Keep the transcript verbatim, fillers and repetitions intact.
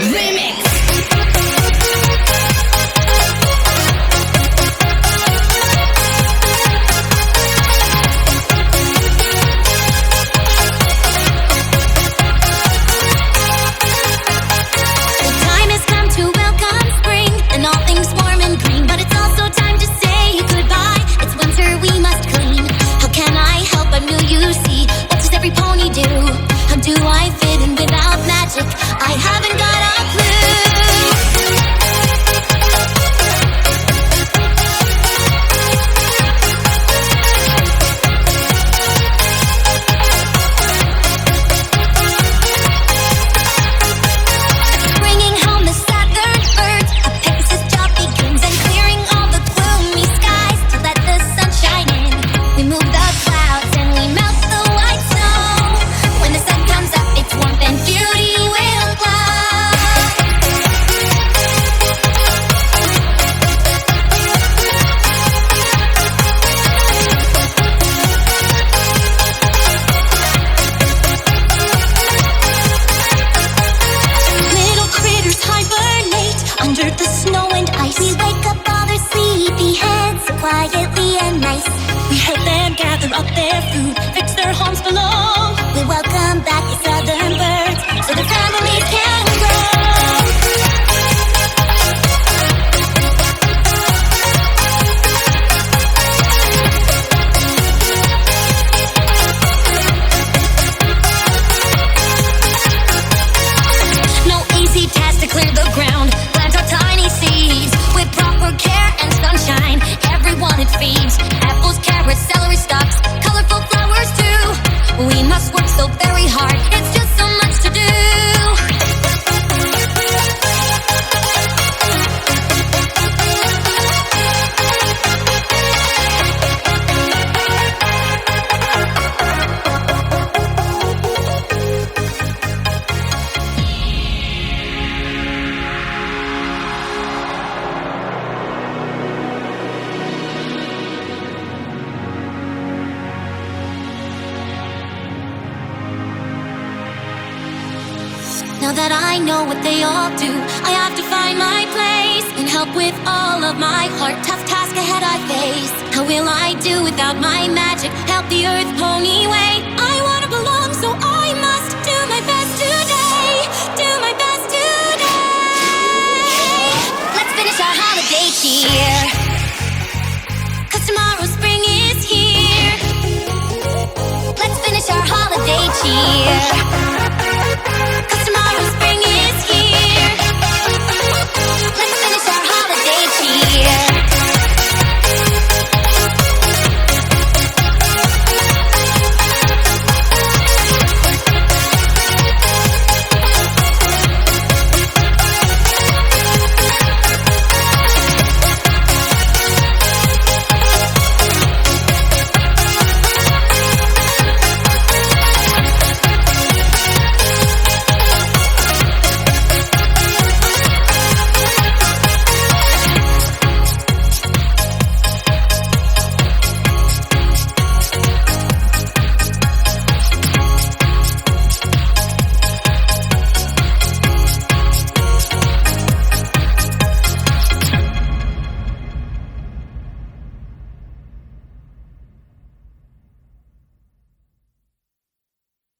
Quietly and nice, we help them gather up their food, fix their homes below. We welcome back the southern birds, so their families can No easy task to clear the ground, plant our tiny seeds with proper care and sunshine. Everyone it feeds, apples, carrots, celery stalks, colorful flowers too. We must work so very hard, it's just so much to do. Now that I know what they all do, I have to find my place and help with all of my heart. Tough task ahead I face. How will I do without my magic? Help the earth pony way. I wanna belong, so I must do my best today. Do my best today. Let's finish our holiday cheer, 'cause tomorrow spring is here. Let's finish our holiday cheer.